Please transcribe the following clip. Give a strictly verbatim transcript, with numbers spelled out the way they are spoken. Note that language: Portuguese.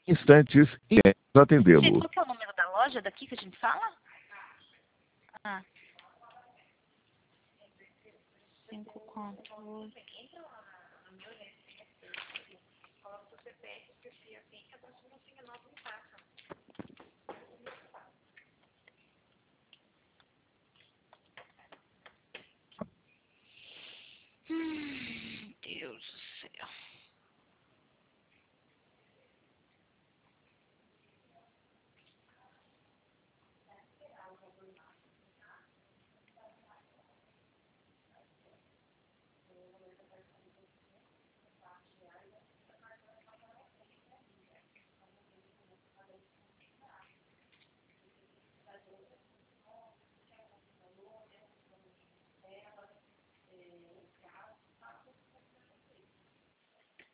instantes e atendê-lo. Gente, qual que é o número da loja daqui que a gente fala? Ah. cinco, quatro, oito.